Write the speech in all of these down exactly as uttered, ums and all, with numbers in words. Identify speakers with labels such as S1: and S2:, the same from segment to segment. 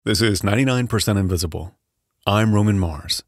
S1: This is ninety-nine percent Invisible. I'm Roman Mars.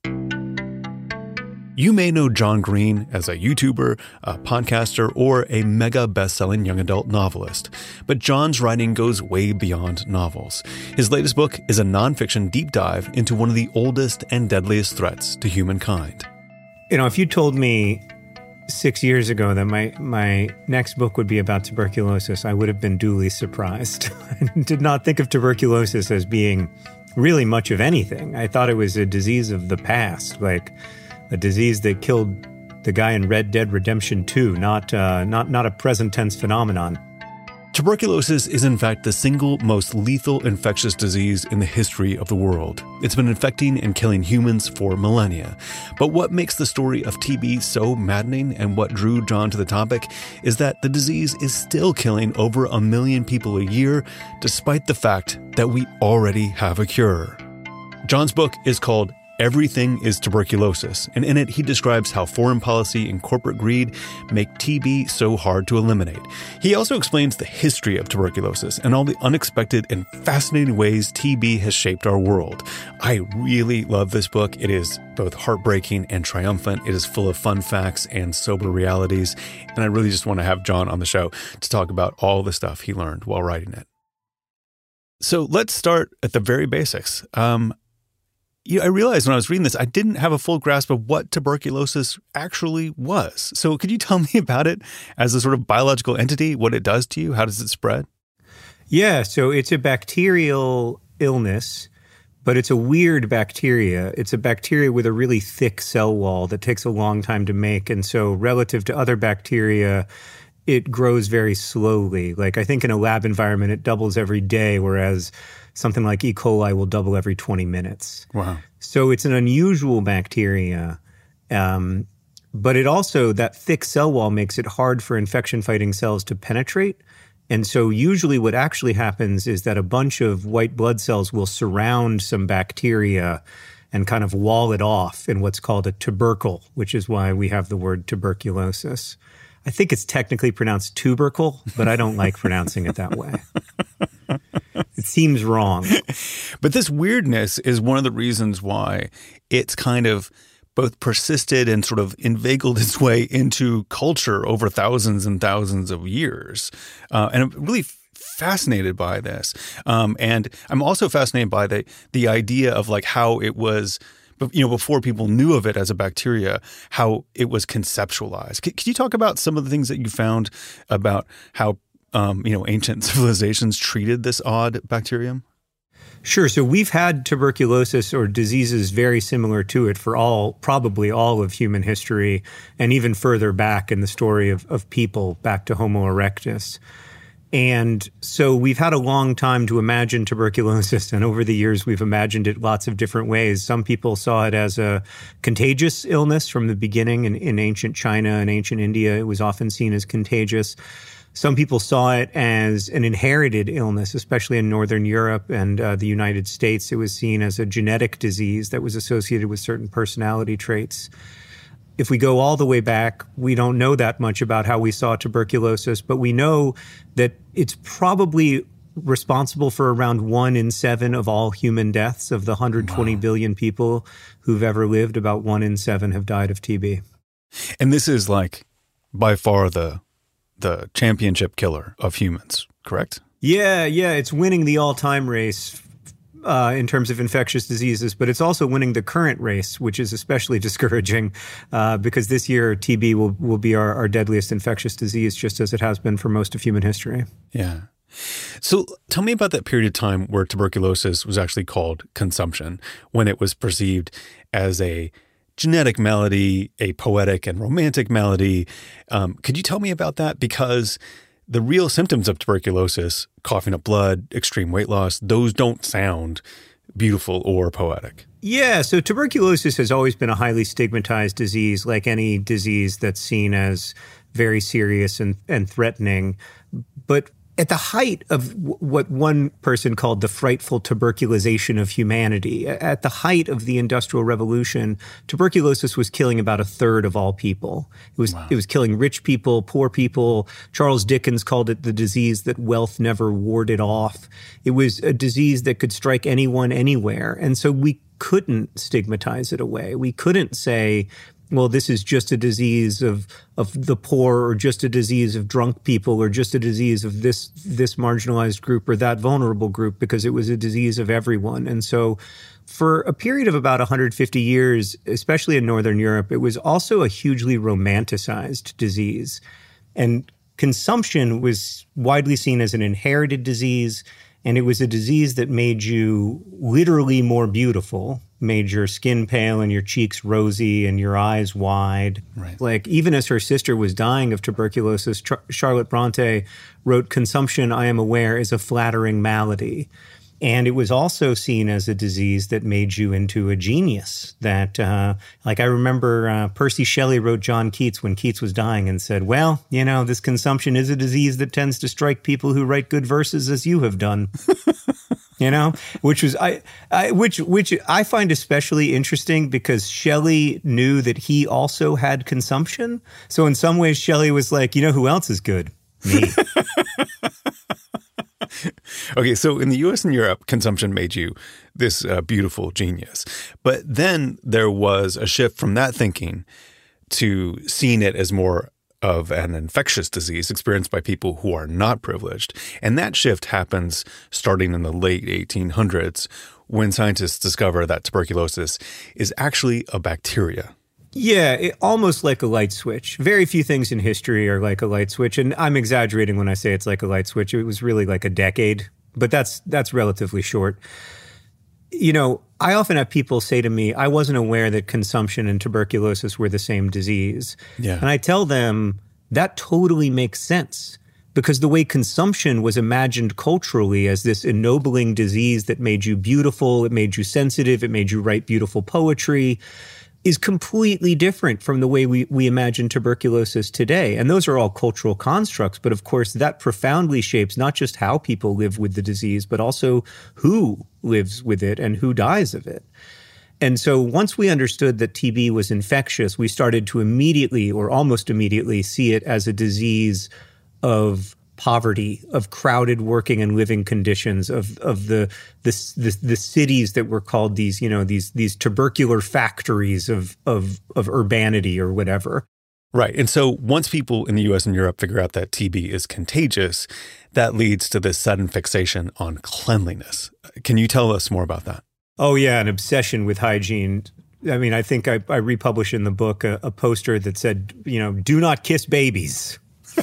S1: You may know John Green as a YouTuber, a podcaster, or a mega best-selling young adult novelist. But John's writing goes way beyond novels. His latest book is a nonfiction deep dive into one of the oldest and deadliest threats to humankind.
S2: You know, if you told me six years ago that my, my next book would be about tuberculosis, I would have been duly surprised. I did not think of tuberculosis as being really much of anything. I thought it was a disease of the past, like a disease that killed the guy in Red Dead Redemption two, not uh, not not a present tense phenomenon.
S1: Tuberculosis is in fact the single most lethal infectious disease in the history of the world. It's been infecting and killing humans for millennia. But what makes the story of T B so maddening and what drew John to the topic is that the disease is still killing over a million people a year, despite the fact that we already have a cure. John's book is called Everything is Tuberculosis, and in it he describes how foreign policy and corporate greed make T B so hard to eliminate. He also explains the history of tuberculosis and all the unexpected and fascinating ways T B has shaped our world. I really love this book. It is both heartbreaking and triumphant. It is full of fun facts and sober realities, and I really just want to have John on the show to talk about all the stuff he learned while writing it. So let's start at the very basics. Um, You know, I realized when I was reading this, I didn't have a full grasp of what tuberculosis actually was. So could you tell me about it as a sort of biological entity, what it does to you? How does it spread?
S2: Yeah, so it's a bacterial illness, but it's a weird bacteria. It's a bacteria with a really thick cell wall that takes a long time to make. And so relative to other bacteria, it grows very slowly. Like I think in a lab environment, it doubles every day, whereas something like E. coli will double every twenty minutes.
S1: Wow.
S2: So it's an unusual bacteria. Um, but it also, that thick cell wall makes it hard for infection-fighting cells to penetrate. And so usually what actually happens is that a bunch of white blood cells will surround some bacteria and kind of wall it off in what's called a tubercle, which is why we have the word tuberculosis. I think it's technically pronounced tubercle, but I don't like pronouncing it that way. It seems wrong.
S1: But this weirdness is one of the reasons why it's kind of both persisted and sort of inveigled its way into culture over thousands and thousands of years. Uh, and I'm really fascinated by this. Um, and I'm also fascinated by the the idea of like how it was, you know, before people knew of it as a bacteria, how it was conceptualized. Can, can you talk about some of the things that you found about how Um, you know, ancient civilizations treated this odd bacterium?
S2: Sure. So we've had tuberculosis or diseases very similar to it for all, probably all of human history, and even further back in the story of, of people, back to Homo erectus. And so we've had a long time to imagine tuberculosis, and over the years we've imagined it lots of different ways. Some people saw it as a contagious illness from the beginning. In, in ancient China and ancient India, it was often seen as contagious. Some people saw it as an inherited illness, especially in Northern Europe and uh, the United States. It was seen as a genetic disease that was associated with certain personality traits. If we go all the way back, we don't know that much about how we saw tuberculosis, but we know that it's probably responsible for around one in seven of all human deaths. Of the one hundred twenty wow. billion people who've ever lived, about one in seven have died of T B.
S1: And this is like by far the the championship killer of humans, correct?
S2: Yeah, yeah. It's winning the all-time race uh, in terms of infectious diseases, but it's also winning the current race, which is especially discouraging uh, because this year T B will, will be our, our deadliest infectious disease, just as it has been for most of human history.
S1: Yeah. So tell me about that period of time where tuberculosis was actually called consumption, when it was perceived as a genetic malady, a poetic and romantic malady. Um, could you tell me about that? Because the real symptoms of tuberculosis, coughing up blood, extreme weight loss, those don't sound beautiful or poetic.
S2: Yeah, so tuberculosis has always been a highly stigmatized disease, like any disease that's seen as very serious and, and threatening. But at the height of w- what one person called the frightful tuberculization of humanity, at the height of the Industrial Revolution, tuberculosis was killing about a third of all people. It was, wow. It was killing rich people, poor people. Charles Dickens called it the disease that wealth never warded off. It was a disease that could strike anyone, anywhere. And so we couldn't stigmatize it away. We couldn't say, well, this is just a disease of of the poor, or just a disease of drunk people, or just a disease of this this marginalized group or that vulnerable group, because it was a disease of everyone. And so for a period of about one hundred fifty years, especially in Northern Europe, it was also a hugely romanticized disease. And consumption was widely seen as an inherited disease, and it was a disease that made you literally more beautiful, made your skin pale and your cheeks rosy and your eyes wide.
S1: Right.
S2: Like, even as her sister was dying of tuberculosis, Char- Charlotte Bronte wrote, "Consumption, I am aware, is a flattering malady." And it was also seen as a disease that made you into a genius. That, uh, like I remember uh, Percy Shelley wrote John Keats when Keats was dying and said, well, you know, this consumption is a disease that tends to strike people who write good verses as you have done. You know, which was I, I, which which I find especially interesting because Shelley knew that he also had consumption. So in some ways, Shelley was like, you know, who else is good? Me.
S1: Okay, so in the U S and Europe, consumption made you this uh, beautiful genius. But then there was a shift from that thinking to seeing it as more of an infectious disease experienced by people who are not privileged. And that shift happens starting in the late eighteen hundreds when scientists discover that tuberculosis is actually a bacteria.
S2: Yeah, it, almost like a light switch. Very few things in history are like a light switch. And I'm exaggerating when I say it's like a light switch. It was really like a decade, but that's that's relatively short. You know, I often have people say to me, I wasn't aware that consumption and tuberculosis were the same disease.
S1: Yeah.
S2: And I tell them that totally makes sense, because the way consumption was imagined culturally as this ennobling disease that made you beautiful, it made you sensitive, it made you write beautiful poetry, is completely different from the way we, we imagine tuberculosis today. And those are all cultural constructs. But of course, that profoundly shapes not just how people live with the disease, but also who lives with it and who dies of it. And so once we understood that T B was infectious, we started to immediately or almost immediately see it as a disease of poverty, of crowded working and living conditions, of of the the the, the cities that were called these, you know, these these tubercular factories of of of urbanity or whatever.
S1: Right. And so once people in the U S and Europe figure out that T B is contagious, that leads to this sudden fixation on cleanliness. Can you tell us more about that?
S2: Oh, yeah, an obsession with hygiene. I mean, I think I, I republished in the book a, a poster that said, you know, do not kiss babies.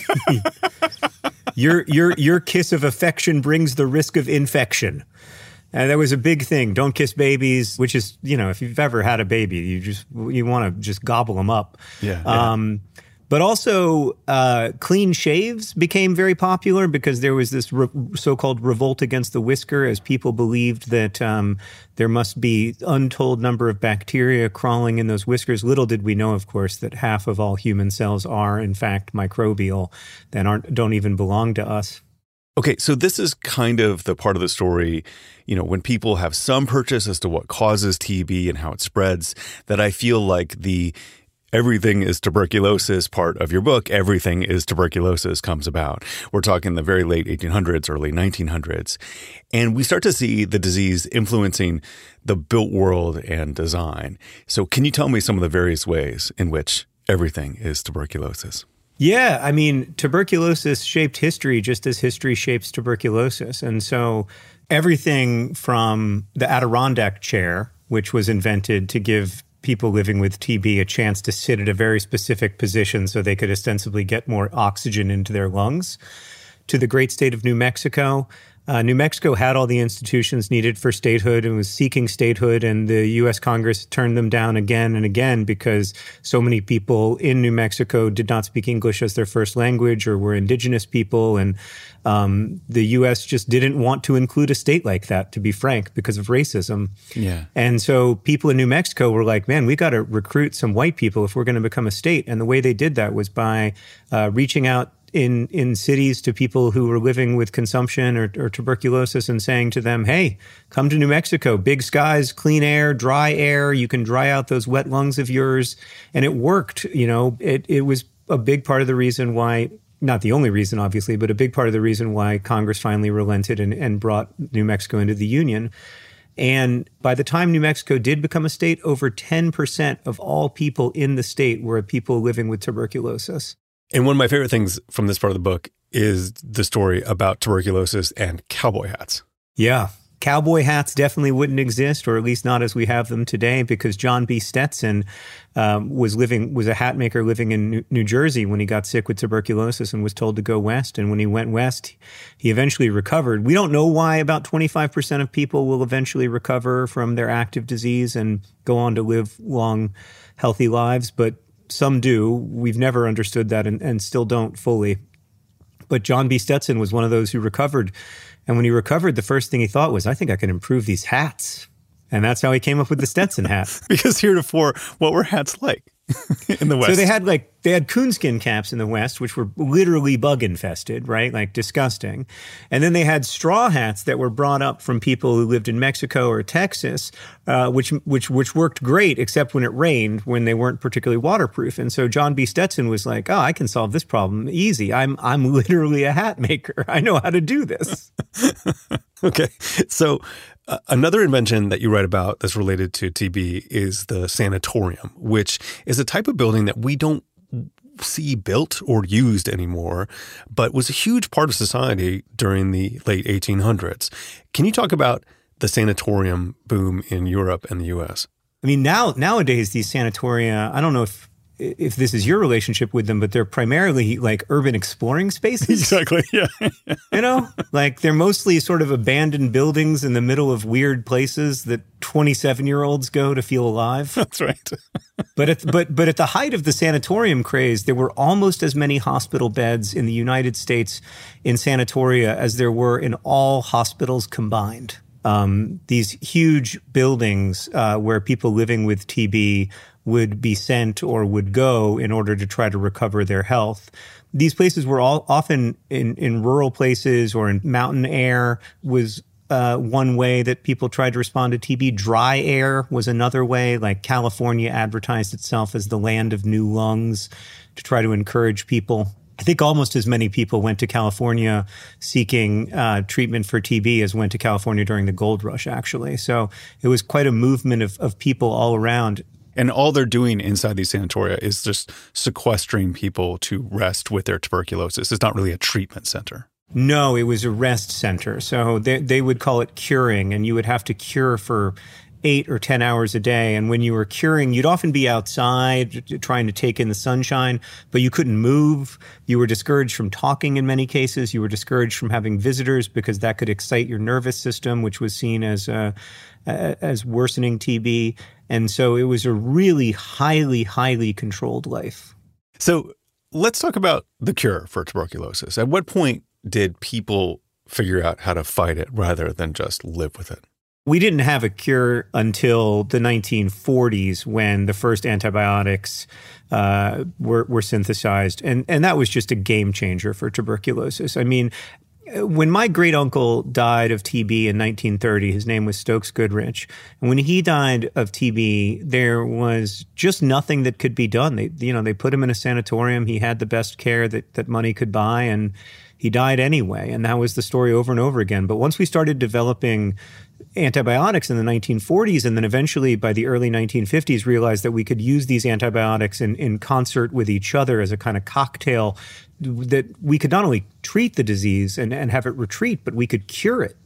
S2: Your your your kiss of affection brings the risk of infection. And that was a big thing. Don't kiss babies, which is, you know, if you've ever had a baby, you just you want to just gobble them up.
S1: Yeah. yeah.
S2: Um, but also, uh, clean shaves became very popular because there was this re- so-called revolt against the whisker, as people believed that um, there must be untold number of bacteria crawling in those whiskers. Little did we know, of course, that half of all human cells are, in fact, microbial that aren't don't even belong to us.
S1: Okay, so this is kind of the part of the story, you know, when people have some purchase as to what causes T B and how it spreads, that I feel like the everything is tuberculosis part of your book, everything is tuberculosis, comes about. We're talking the very late eighteen hundreds, early nineteen hundreds. And we start to see the disease influencing the built world and design. So can you tell me some of the various ways in which everything is tuberculosis?
S2: Yeah, I mean, tuberculosis shaped history just as history shapes tuberculosis. And so everything from the Adirondack chair, which was invented to give people living with T B a chance to sit at a very specific position so they could ostensibly get more oxygen into their lungs, to the great state of New Mexico. Uh, New Mexico had all the institutions needed for statehood and was seeking statehood, and the U S Congress turned them down again and again because so many people in New Mexico did not speak English as their first language or were indigenous people, and um, the U S just didn't want to include a state like that, to be frank, because of racism.
S1: Yeah.
S2: And so people in New Mexico were like, man, we got to recruit some white people if we're going to become a state. And the way they did that was by uh, reaching out in in cities to people who were living with consumption or, or tuberculosis and saying to them, hey, come to New Mexico, big skies, clean air, dry air, you can dry out those wet lungs of yours. And it worked. You know, it, it was a big part of the reason why, not the only reason, obviously, but a big part of the reason why Congress finally relented and, and brought New Mexico into the Union. And by the time New Mexico did become a state, over ten percent of all people in the state were people living with tuberculosis.
S1: And one of my favorite things from this part of the book is the story about tuberculosis and cowboy hats.
S2: Yeah. Cowboy hats definitely wouldn't exist, or at least not as we have them today, because John B. Stetson um, was living was a hat maker living in New, New Jersey when he got sick with tuberculosis and was told to go west. And when he went west, he eventually recovered. We don't know why about twenty-five percent of people will eventually recover from their active disease and go on to live long, healthy lives, but some do. We've never understood that and, and still don't fully. But John B. Stetson was one of those who recovered. And when he recovered, the first thing he thought was, I think I can improve these hats. And that's how he came up with the Stetson hat.
S1: Because heretofore, what were hats like in the West?
S2: So they had like, they had coonskin caps in the West, which were literally bug infested, right? Like disgusting. And then they had straw hats that were brought up from people who lived in Mexico or Texas, uh, which, which, which worked great, except when it rained, when they weren't particularly waterproof. And so John B. Stetson was like, oh, I can solve this problem easy. I'm, I'm literally a hat maker. I know how to do this.
S1: Okay. So uh, another invention that you write about that's related to T B is the sanatorium, which is a type of building that we don't see built or used anymore, but was a huge part of society during the late eighteen hundreds. Can you talk about the sanatorium boom in Europe and the U S?
S2: I mean, now nowadays, these sanatoria, I don't know if if this is your relationship with them, but they're primarily like urban exploring spaces.
S1: Exactly, yeah.
S2: You know, like they're mostly sort of abandoned buildings in the middle of weird places that twenty-seven-year-olds go to feel alive.
S1: That's right.
S2: But at, but but at the height of the sanatorium craze, there were almost as many hospital beds in the United States in sanatoria as there were in all hospitals combined. Um, these huge buildings uh, where people living with T B would be sent or would go in order to try to recover their health. These places were all often in, in rural places or in mountain air was uh, one way that people tried to respond to T B. Dry air was another way, like California advertised itself as the land of new lungs to try to encourage people. I think almost as many people went to California seeking uh, treatment for T B as went to California during the gold rush, actually. So it was quite a movement of, of people all around.
S1: And all they're doing inside these sanatoria is just sequestering people to rest with their tuberculosis. It's not really a treatment center.
S2: No, it was a rest center. So they, they would call it curing, and you would have to cure for eight or ten hours a day. And when you were curing, you'd often be outside trying to take in the sunshine, but you couldn't move. You were discouraged from talking in many cases. You were discouraged from having visitors because that could excite your nervous system, which was seen as uh, as worsening T B. And so it was a really highly, highly controlled life.
S1: So let's talk about the cure for tuberculosis. At what point did people figure out how to fight it rather than just live with it?
S2: We didn't have a cure until the nineteen forties when the first antibiotics uh, were, were synthesized. And, and that was just a game changer for tuberculosis. I mean, when my great uncle died of T B in nineteen thirty, his name was Stokes Goodrich. And when he died of T B, there was just nothing that could be done. They, you know, they put him in a sanatorium. He had the best care that, that money could buy, and he died anyway. And that was the story over and over again. But once we started developing antibiotics in the nineteen forties, and then eventually by the early nineteen fifties realized that we could use these antibiotics in, in concert with each other as a kind of cocktail, that we could not only treat the disease and, and have it retreat, but we could cure it.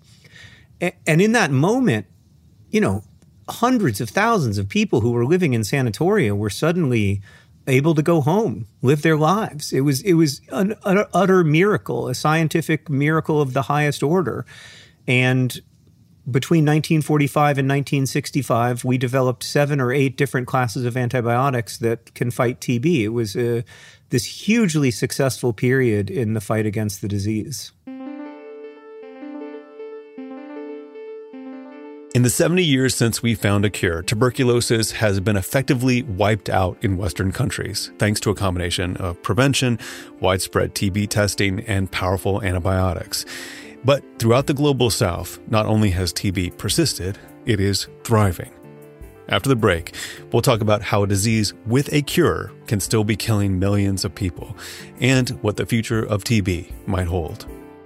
S2: A- and in that moment, you know, hundreds of thousands of people who were living in sanatoria were suddenly able to go home, live their lives. It was it was an, an utter miracle, a scientific miracle of the highest order. And between nineteen forty-five and nineteen sixty-five, we developed seven or eight different classes of antibiotics that can fight T B. It was a, this hugely successful period in the fight against the disease.
S1: In the seventy years since we found a cure, tuberculosis has been effectively wiped out in Western countries, thanks to a combination of prevention, widespread T B testing, and powerful antibiotics. But throughout the global South, not only has T B persisted, it is thriving. After the break, we'll talk about how a disease with a cure can still be killing millions of people, and what the future of T B might hold.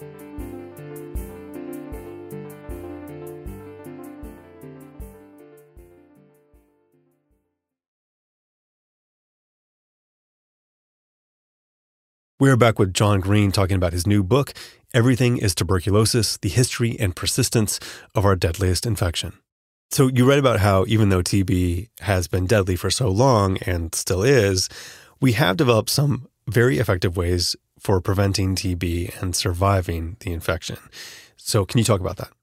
S1: We're back with John Green talking about his new book, Everything is Tuberculosis, The History and Persistence of Our Deadliest Infection. So you read about how even though T B has been deadly for so long and still is, we have developed some very effective ways for preventing T B and surviving the infection. So can you talk about that?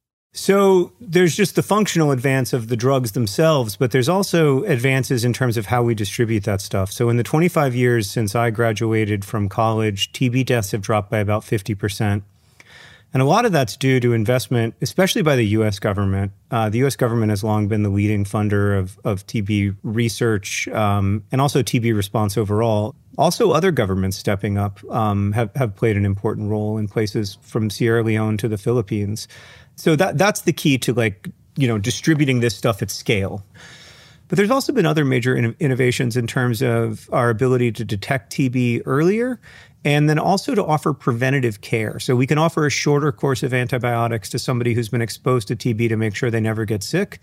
S2: So there's just the functional advance of the drugs themselves, but there's also advances in terms of how we distribute that stuff. So in the twenty-five years since I graduated from college, T B deaths have dropped by about fifty percent. And a lot of that's due to investment, especially by the U S government. Uh, the U S government has long been the leading funder of, of T B research um, and also T B response overall. Also, other governments stepping up um, have, have played an important role in places from Sierra Leone to the Philippines. So that that's the key to, like, you know, distributing this stuff at scale. But there's also been other major in- innovations in terms of our ability to detect T B earlier and then also to offer preventative care. So we can offer a shorter course of antibiotics to somebody who's been exposed to T B to make sure they never get sick.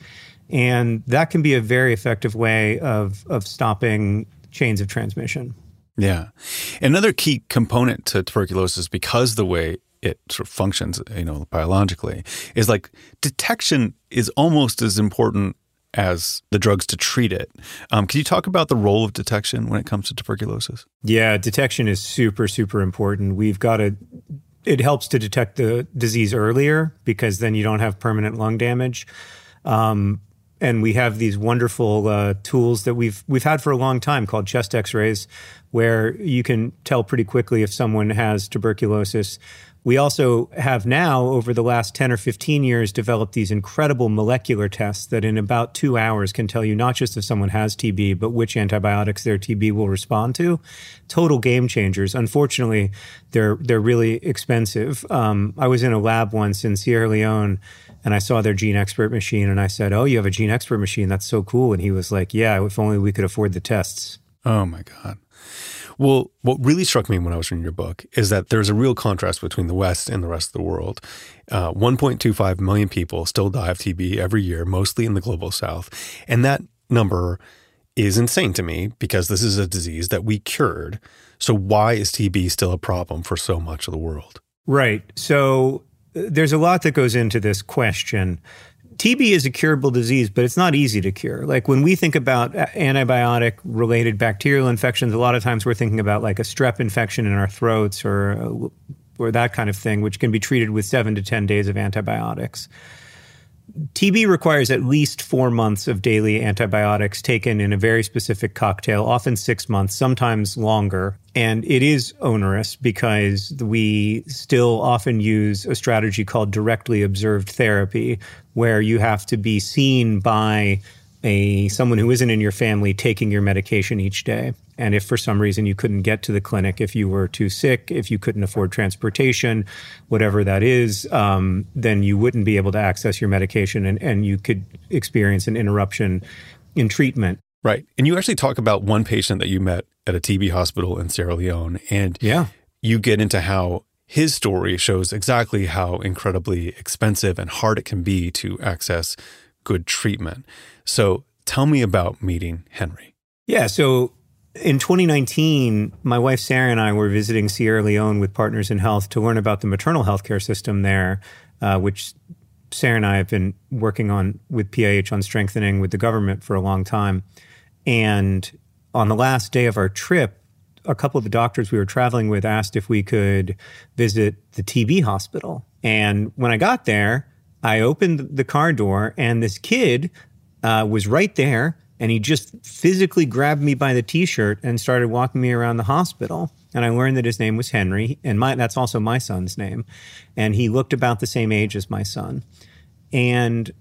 S2: And that can be a very effective way of, of stopping chains of transmission.
S1: Yeah. Another key component to tuberculosis, because the way it sort of functions, you know, biologically, is like detection is almost as important as the drugs to treat it. Um, can you talk about the role of detection when it comes to tuberculosis?
S2: Yeah, detection is super, super important. We've got to, it helps to detect the disease earlier because then you don't have permanent lung damage. Um, and we have these wonderful uh, tools that we've we've had for a long time called chest x-rays, where you can tell pretty quickly if someone has tuberculosis. We also have now, over the last ten or fifteen years, developed these incredible molecular tests that in about two hours can tell you not just if someone has T B, but which antibiotics their T B will respond to. Total game changers. Unfortunately, they're they're really expensive. Um, I was in a lab once in Sierra Leone, and I saw their Gene Expert machine, and I said, "Oh, you have a Gene Expert machine? That's so cool." And he was like, "Yeah, if only we could afford the tests."
S1: Oh, my God. Well, what really struck me when I was reading your book is that there's a real contrast between the West and the rest of the world. Uh, one point two five million people still die of T B every year, mostly in the global South. And that number is insane to me because this is a disease that we cured. So why is T B still a problem for so much of the world? Right.
S2: So there's a lot that goes into this question. T B is a curable disease, but it's not easy to cure. Like when we think about antibiotic-related bacterial infections, a lot of times we're thinking about like a strep infection in our throats or or that kind of thing, which can be treated with seven to ten days of antibiotics. T B requires at least four months of daily antibiotics taken in a very specific cocktail, often six months, sometimes longer. And it is onerous because we still often use a strategy called directly observed therapy, where you have to be seen by a someone who isn't in your family taking your medication each day. And if for some reason you couldn't get to the clinic, if you were too sick, if you couldn't afford transportation, whatever that is, um, then you wouldn't be able to access your medication and, and you could experience an interruption in treatment.
S1: Right. And you actually talk about one patient that you met at a T B hospital in Sierra Leone. And
S2: yeah,
S1: you get into how his story shows exactly how incredibly expensive and hard it can be to access good treatment. So tell me about meeting Henry.
S2: Yeah. So in twenty nineteen, my wife Sarah and I were visiting Sierra Leone with Partners in Health to learn about the maternal health care system there, uh, which Sarah and I have been working on with P I H on strengthening with the government for a long time. And on the last day of our trip, a couple of the doctors we were traveling with asked if we could visit the T B hospital. And when I got there, I opened the car door and this kid uh, was right there. And he just physically grabbed me by the T-shirt and started walking me around the hospital. And I learned that his name was Henry, and my, that's also my son's name. And he looked about the same age as my son. And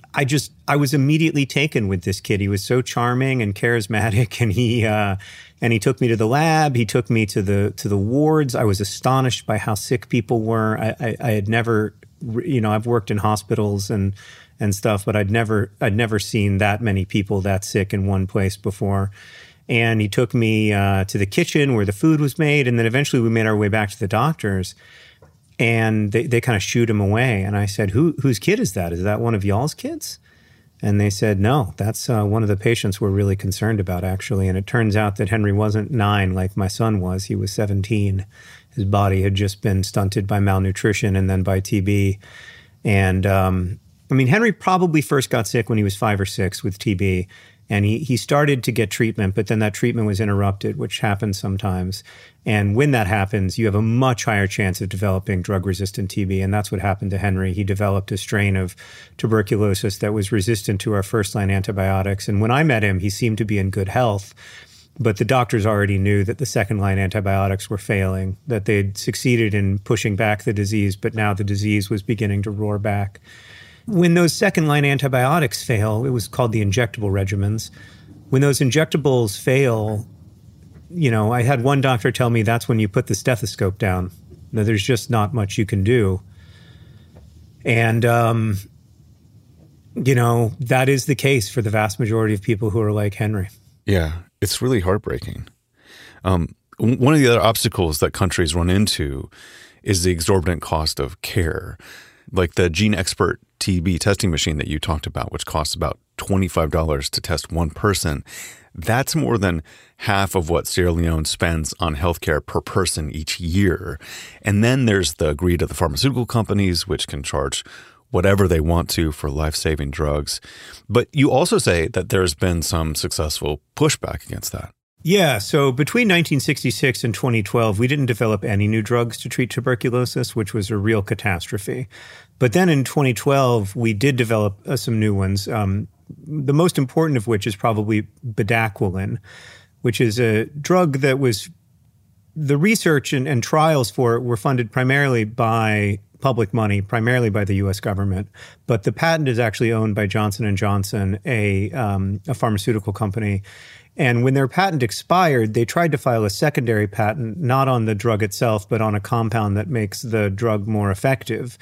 S2: I just, I was immediately taken with this kid. He was so charming and charismatic, and he, uh, and he took me to the lab. He took me to the, to the wards. I was astonished by how sick people were. I, I, I had never, you know, I've worked in hospitals and, and stuff, but I'd never, I'd never seen that many people that sick in one place before. And he took me uh, to the kitchen where the food was made. And then eventually we made our way back to the doctors. And they, they kind of shooed him away. And I said, Who, whose kid is that? Is that one of y'all's kids? And they said, no, that's uh, one of the patients we're really concerned about, actually. And it turns out that Henry wasn't nine like my son was. He was seventeen. His body had just been stunted by malnutrition and then by T B. And um, I mean, Henry probably first got sick when he was five or six with T B. And he, he started to get treatment, but then that treatment was interrupted, which happens sometimes. And when that happens, you have a much higher chance of developing drug-resistant T B. And that's what happened to Henry. He developed a strain of tuberculosis that was resistant to our first-line antibiotics. And when I met him, he seemed to be in good health. But the doctors already knew that the second-line antibiotics were failing, that they'd succeeded in pushing back the disease, but now the disease was beginning to roar back. When those second-line antibiotics fail, it was called the injectable regimens. When those injectables fail, you know, I had one doctor tell me that's when you put the stethoscope down. Now, there's just not much you can do. And, um, you know, that is the case for the vast majority of people who are like Henry.
S1: Yeah, it's really heartbreaking. Um, one of the other obstacles that countries run into is the exorbitant cost of care. Like the GeneXpert T B testing machine that you talked about, which costs about twenty-five dollars to test one person. That's more than half of what Sierra Leone spends on healthcare per person each year. And then there's the greed of the pharmaceutical companies, which can charge whatever they want to for life-saving drugs. But you also say that there's been some successful pushback against that.
S2: Yeah, so between nineteen sixty-six and twenty twelve, we didn't develop any new drugs to treat tuberculosis, which was a real catastrophe. But then in twenty twelve, we did develop uh, some new ones, um, the most important of which is probably bedaquiline, which is a drug that was, the research and, and trials for it were funded primarily by public money, primarily by the U S government. But the patent is actually owned by Johnson and Johnson, a, um, a pharmaceutical company. And when their patent expired, they tried to file a secondary patent, not on the drug itself, but on a compound that makes the drug more effective.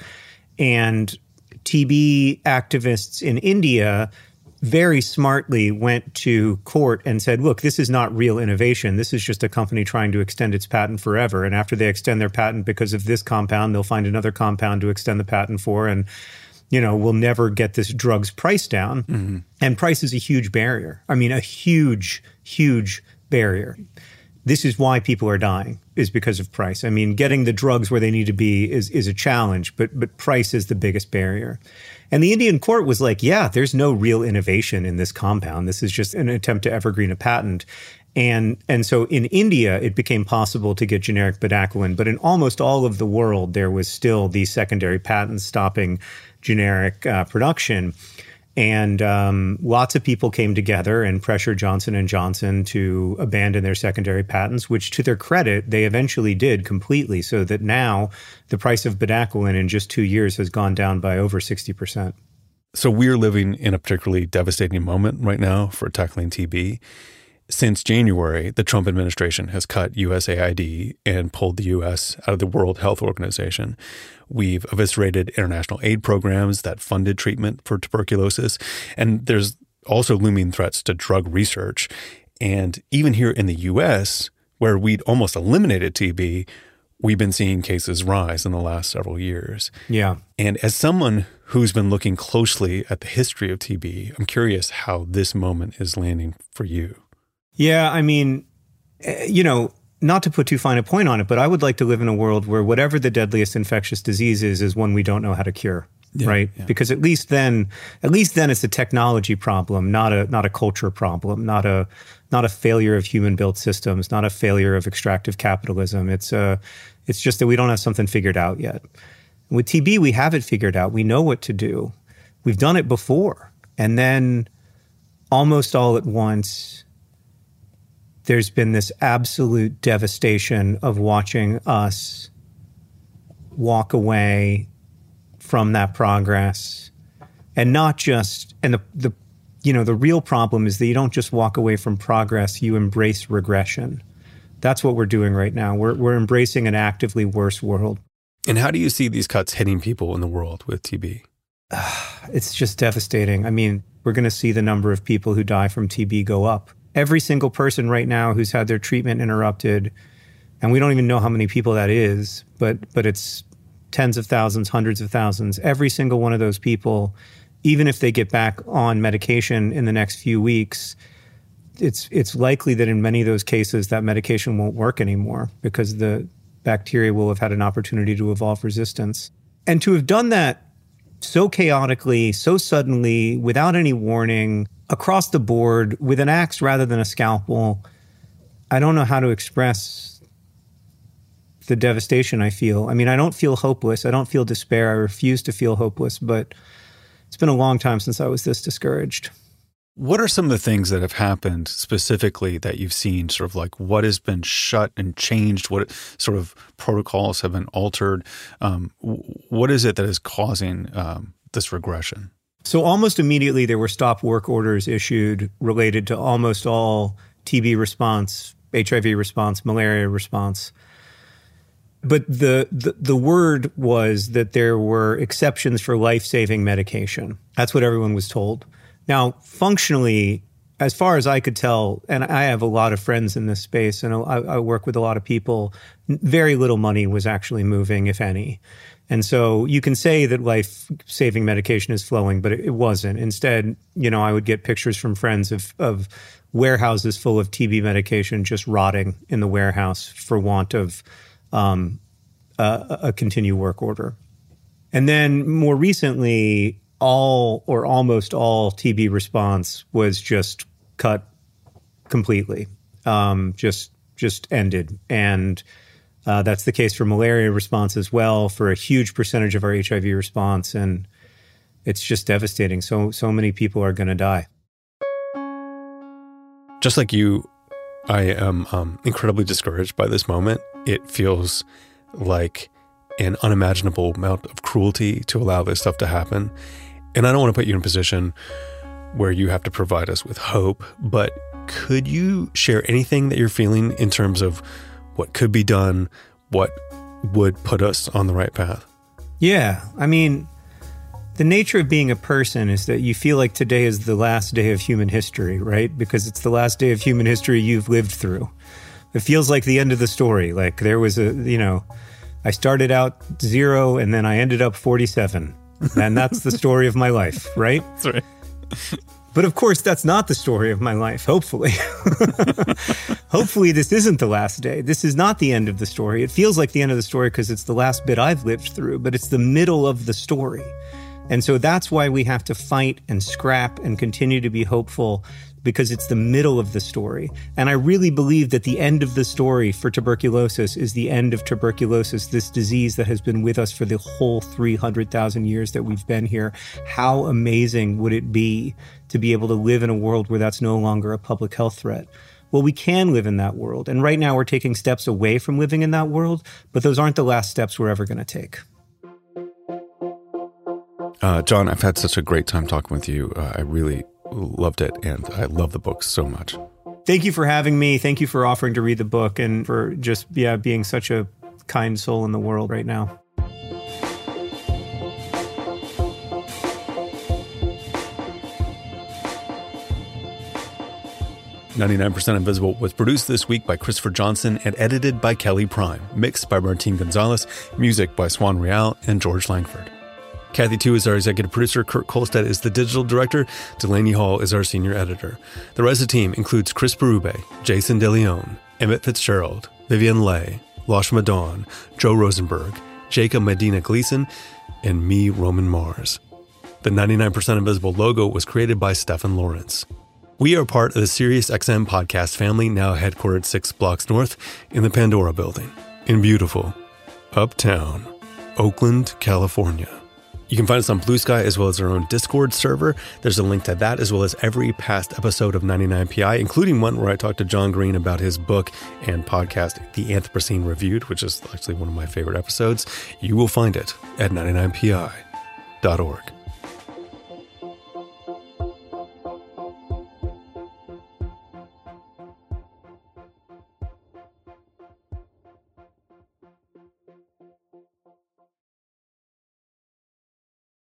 S2: And T B activists in India very smartly went to court and said, look, this is not real innovation. This is just a company trying to extend its patent forever. And after they extend their patent because of this compound, they'll find another compound to extend the patent for. And you know, we'll never get this drug's price down. Mm-hmm. And price is a huge barrier. I mean, a huge, huge barrier. This is why people are dying, is because of price. I mean, getting the drugs where they need to be is, is a challenge, but, but price is the biggest barrier. And the Indian court was like, yeah, there's no real innovation in this compound. This is just an attempt to evergreen a patent. And and so in India, it became possible to get generic bedaquiline. But in almost all of the world, there was still these secondary patents stopping generic uh, production. And um, lots of people came together and pressured Johnson and Johnson to abandon their secondary patents, which to their credit, they eventually did completely, so that now the price of bedaquiline in just two years has gone down by over sixty percent.
S1: So we're living in a particularly devastating moment right now for tackling T B. Since January, the Trump administration has cut U S A I D and pulled the U S out of the World Health Organization. We've eviscerated international aid programs that funded treatment for tuberculosis. And there's also looming threats to drug research. And even here in the U S, where we'd almost eliminated T B, we've been seeing cases rise in the last several years.
S2: Yeah.
S1: And as someone who's been looking closely at the history of T B, I'm curious how this moment is landing for you.
S2: Yeah, I mean, you know, not to put too fine a point on it, but I would like to live in a world where whatever the deadliest infectious disease is, is one we don't know how to cure, yeah, right? Yeah. Because at least then, at least then it's a technology problem, not a not a culture problem, not a not a failure of human-built systems, not a failure of extractive capitalism. It's a, it's just that we don't have something figured out yet. With T B, we have it figured out. We know what to do. We've done it before, and then almost all at once, there's been this absolute devastation of watching us walk away from that progress And not just, and the, the, you know, the real problem is that you don't just walk away from progress, you embrace regression. That's what we're doing right now. We're, we're embracing an actively worse world.
S1: And how do you see these cuts hitting people in the world with T B?
S2: It's just devastating. I mean, we're going to see the number of people who die from T B go up. Every single person right now who's had their treatment interrupted, and we don't even know how many people that is, but but it's tens of thousands, hundreds of thousands. Every single one of those people, even if they get back on medication in the next few weeks, it's it's likely that in many of those cases that medication won't work anymore because the bacteria will have had an opportunity to evolve resistance. And to have done that so chaotically, so suddenly, without any warning, across the board, with an axe rather than a scalpel, I don't know how to express the devastation I feel. I mean, I don't feel hopeless. I don't feel despair. I refuse to feel hopeless, but it's been a long time since I was this discouraged.
S1: What are some of the things that have happened specifically that you've seen, sort of like what has been shut and changed? What sort of protocols have been altered? Um, what is it that is causing um, this regression?
S2: So almost immediately there were stop work orders issued related to almost all T B response, H I V response, malaria response. But the, the, the word was that there were exceptions for life-saving medication. That's what everyone was told. Now, functionally, as far as I could tell, and I have a lot of friends in this space, and I, I work with a lot of people, very little money was actually moving, if any. And so you can say that life-saving medication is flowing, but it, it wasn't. Instead, you know, I would get pictures from friends of, of warehouses full of T B medication just rotting in the warehouse for want of um, a, a continued work order. And then more recently, all or almost all T B response was just cut completely, um, just just ended. And uh, that's the case for malaria response as well, for a huge percentage of our H I V response. And it's just devastating. So, so many people are going to die.
S1: Just like you, I am um, incredibly discouraged by this moment. It feels like an unimaginable amount of cruelty to allow this stuff to happen. And I don't want to put you in a position where you have to provide us with hope, but could you share anything that you're feeling in terms of what could be done, what would put us on the right path?
S2: Yeah. I mean, the nature of being a person is that you feel like today is the last day of human history, right? Because it's the last day of human history you've lived through. It feels like the end of the story. Like there was a, you know, I started out zero and then I ended up forty-seven. And that's the story of my life, right?
S1: That's right.
S2: But of course, that's not the story of my life, hopefully. Hopefully, this isn't the last day. This is not the end of the story. It feels like the end of the story because it's the last bit I've lived through, but it's the middle of the story. And so that's why we have to fight and scrap and continue to be hopeful, because it's the middle of the story. And I really believe that the end of the story for tuberculosis is the end of tuberculosis, this disease that has been with us for the whole three hundred thousand years that we've been here. How amazing would it be to be able to live in a world where that's no longer a public health threat? Well, we can live in that world. And right now we're taking steps away from living in that world, but those aren't the last steps we're ever going to take.
S1: Uh, John, I've had such a great time talking with you. Uh, I really loved it, and I love the book so much.
S2: Thank you for having me. Thank you for offering to read the book and for just, yeah, being such a kind soul in the world right now.
S1: ninety-nine percent Invisible was produced this week by Christopher Johnson and edited by Kelly Prime, mixed by Martin Gonzalez, music by Swan Real and George Langford. Kathy Tu is our executive producer. Kurt Kolstad is the digital director. Delaney Hall is our senior editor. The rest of the team includes Chris Berube, Jason DeLeon, Emmett Fitzgerald, Vivian Leigh, Lashma Dawn, Joe Rosenberg, Jacob Medina Gleason, and me, Roman Mars. The ninety-nine percent Invisible logo was created by Stefan Lawrence. We are part of the SiriusXM podcast family, now headquartered six blocks north in the Pandora building in beautiful Uptown, Oakland, California. You can find us on Blue Sky as well as our own Discord server. There's a link to that as well as every past episode of ninety-nine P I, including one where I talked to John Green about his book and podcast, The Anthropocene Reviewed, which is actually one of my favorite episodes. You will find it at ninety-nine P I dot org.